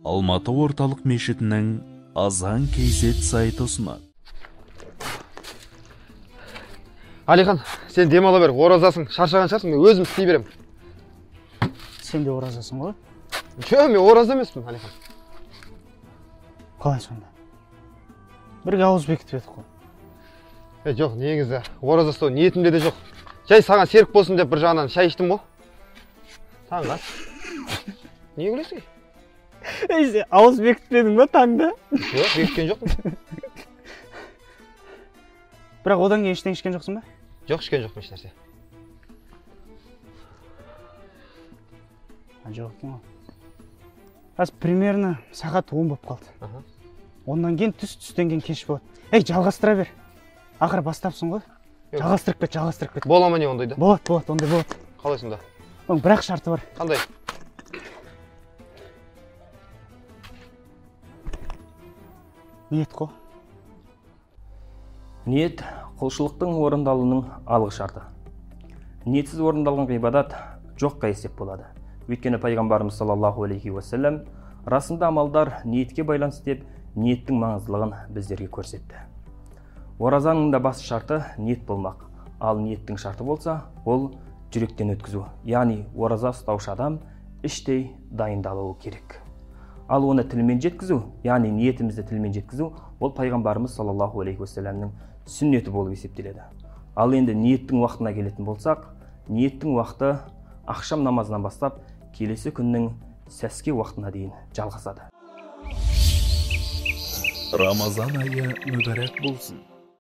Алматы орталық мешітінің Азан KZ сайты ұсынады. Алихан, сен демала бер, оразасың, шаршаған шығарсың, мен өзім істей берем. Сен де оразасың ғой? Жо, мен ораза емеспін, Алихан. Қалай сонда? Бірге ауыз бекітіп едік қой. Жоқ, негізі, ораза ұстау ниетімде де жоқ. Жай саған серік болсын деп бір жағынан шай іштім ғой. Саған қас. Не күлесің? Сен ауыз бекітпедің ба таңда? Жоқ, бекіткен жоқпын. Бірақ одан кейін ештеңе ішкен жоқсың ба? Жоқ, ішкен жоқпын еш нәрсе. Жоқ екен ғой. Қазір примерно сағат 10 болып қалды. Ондан кейін түстен кейін кеш болады. Жалғастыра бер. Ақыры бастапсың ғой. Жалғастырып кет. Бола ма не ондайда? Болады, ондай болады. Қалай сонда? Бірақ шарты бар. Қандай? Ниет қой. Ниет құлшылықтың орындалуының алғы шарты. Ниетсіз орындалған ғибадат жоққа есеп болады. Өйткені пайғамбарымыз саллаллаху алейхи уассалам расында амалдар ниетке байланысты деп ниеттің маңыздылығын біздерге көрсетті. Оразаның да басты шарты ниет болмақ. Ал ниеттің шарты болса, ол жүректен өткізу. Яғни ораза ұстаушы адам іштей дайындалуы керек. Ал оны тілмен жеткізу, яғни ниетімізді тілмен жеткізу, ол пайғамбарымыз саллаллаху алейхи уассаламның сүннеті болып есептеледі. Ал енді ниеттің уақытына келетін болсақ, ниеттің уақыты ақшам намазынан бастап келесі күннің сәске уақытына дейін жалғасады. Рамазан айы мүбәрәк болсын.